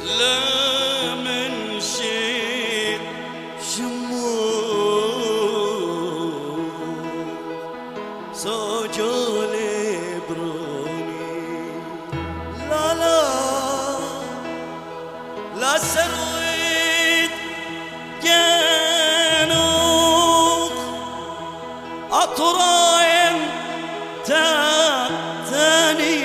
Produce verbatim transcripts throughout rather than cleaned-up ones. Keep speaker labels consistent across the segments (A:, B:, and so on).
A: لا من شيء شموع سجل بروني لا لا لا سرويت جنوق أطراين تاني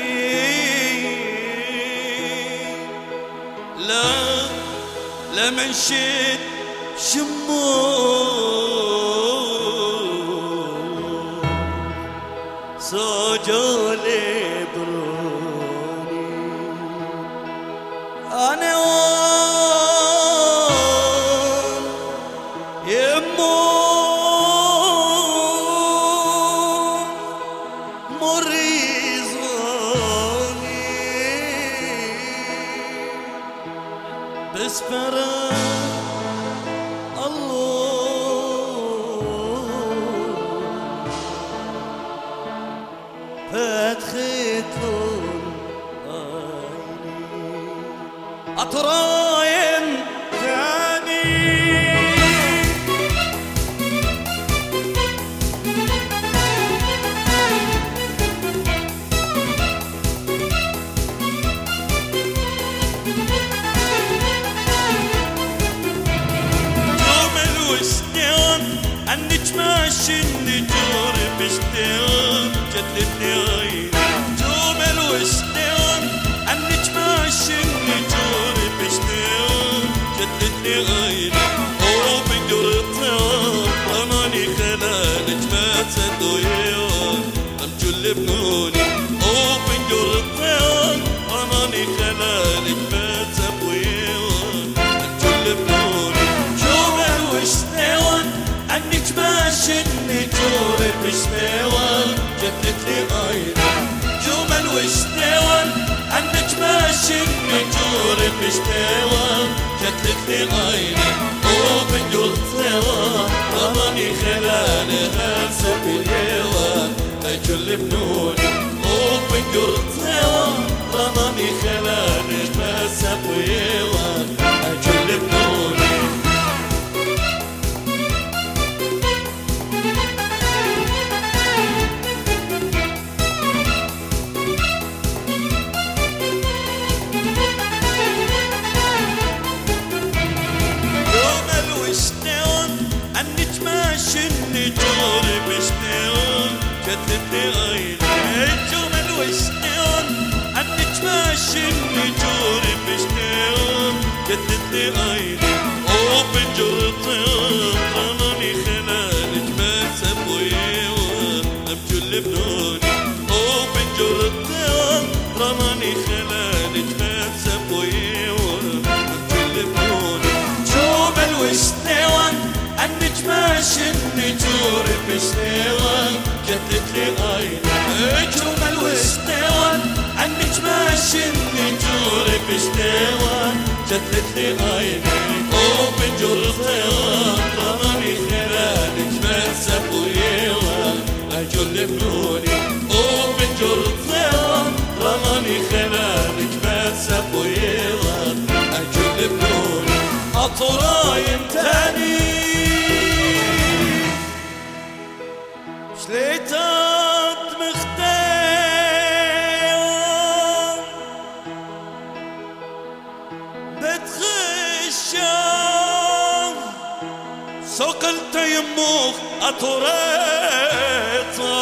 A: لا لا منشد شموع سجل بروني أنا وان يمو مريضاني بسبرة الله فتختون عيني أطراين ثاني النجماش النجور بشتيان جدتني عيني جمل وشتيان النجماش النجور بشتيان جدتني عيني او بجرتها رماني خلا نجمات سدويان ام جل بنوني او بجرتها رماني خلا نجمات سدويان ام جل بنوني جمل وشتيان النجماش النجور بشتوان جدت لي عيني جمل وشتوان النجماش النجور بشتوان جدت لي عيني وبجرتها رماني خلالها سبيوان أجل بنوني وبجرتها رماني خلالها سبيوان أجل بنوني النجماش النجور بشتيان جدت لي عيني جمل وشتيان النجماش النجور بشتيان جدت لي عيني وبجرتها رماني خلا نجمات سبويوان أبجل بنوني وبجرتها رماني خلا نجمات سبويوان أبجل بنوني جمل وشتيان النجماش النجور بشتوان جدت لي عيني جمل وشتوان النجماش النجور بشتوان جدت لي عيني وبجرتها رماني خلا نجمات سبويوان أجل بنوني وبجرتها رماني خلا نجمات سبويوان أجل بنوني أطراين تاني شليتات مختار بتخشى سوقلت يموخ أطريطا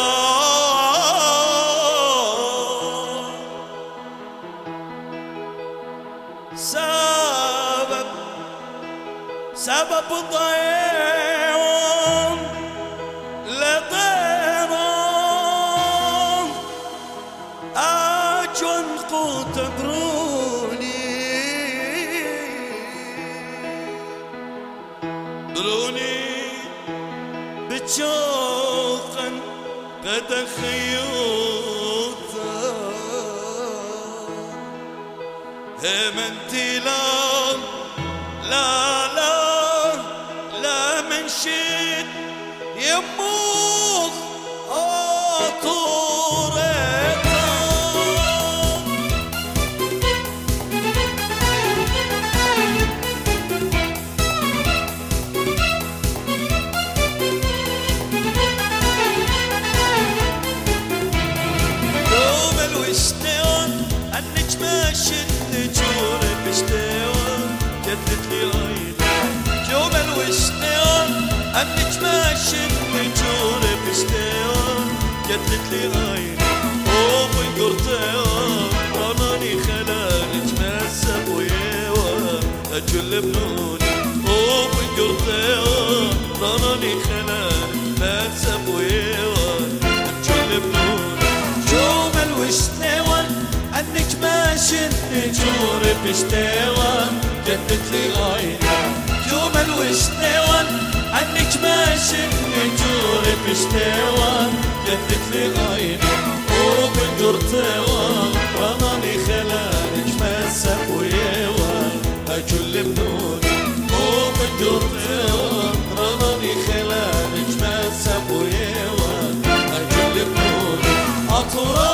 A: سبب سبب ضيعون لطيران أجون قوت بروني بروني بتشوقا قد خيوطا همنتي لا لا لا لا من شد يموت أطورتا ماشي نجوري بستيوان قتلت لي عيني وبنقرتيوان رماني خلاني تمسك ويوان أجل بنوني وبنقرتيوان رماني خلاني تمسك ويوان أجل بنوني
B: جمل وشتيوان عنك ماشي نجوري بستيوان قتلت لي عيني جمل وشتيوان عنك ماشي نجوري بستيوان قتلت لي عيني وبنقرتيوان رماني خلاني تمسك ويوان أجل بنوني وبنقرتيوان رماني خلاني تمسك ويوان أجل بنوني أطرا